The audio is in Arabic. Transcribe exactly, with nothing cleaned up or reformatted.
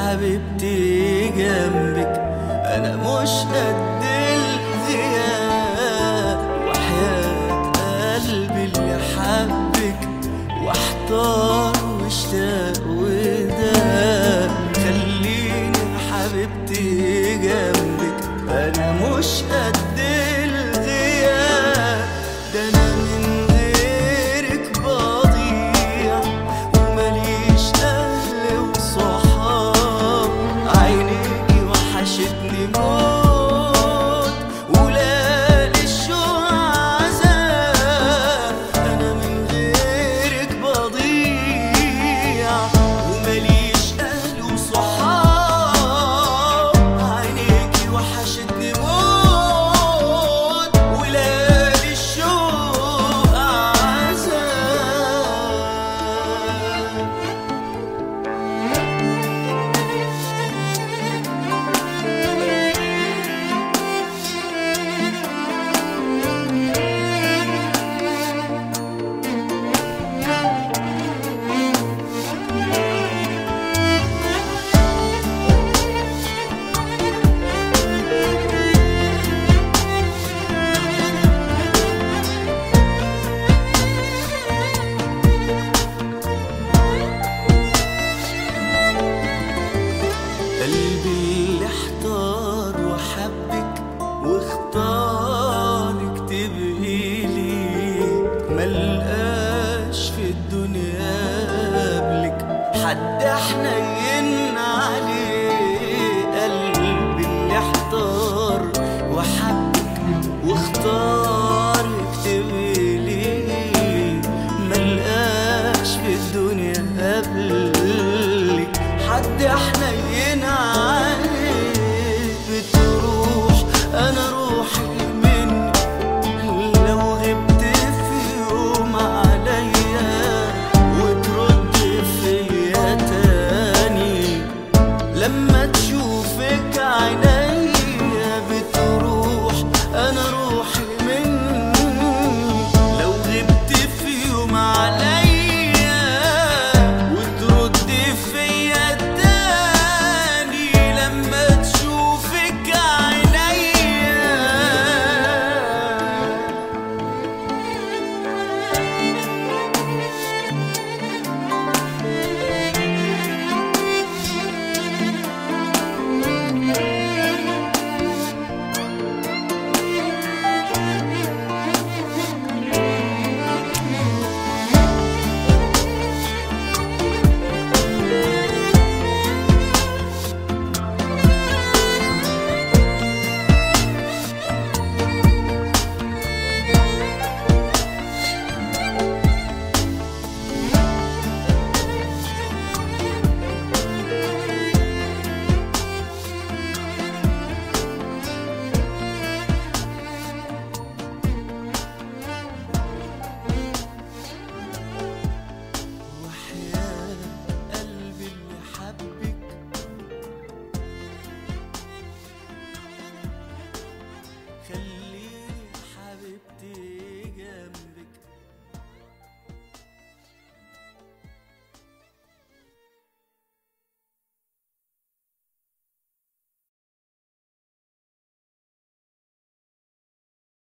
حبيبتي جنبك أنا مش قد الغياب، وحياة قلبي اللي حبك واحتار واشتاق وداب. خليني حبيبتي جنبك أنا مش قد الغياب، ده أنا من غيرك بضيع ومليش أهل وصحاب. عينيكي وحشتني موت وليالي الشوق عذاب. أنا من غيرك بضيع ومليش أهل وصحاب. عينيكي وحشتني موت وليالي الشوق عذاب. قلبي اللي احتار وحبك واختارك تبقي لي، ملقاش في الدنيا قبلك حد حنين عليه. قلبي اللي احتار وحبك واختارك تبقي لي، ملقاش في الدنيا قبلك حد حنين عليك. بتروح انا روحي مني لو غبت في يوم عليا، وترد فيا تاني لما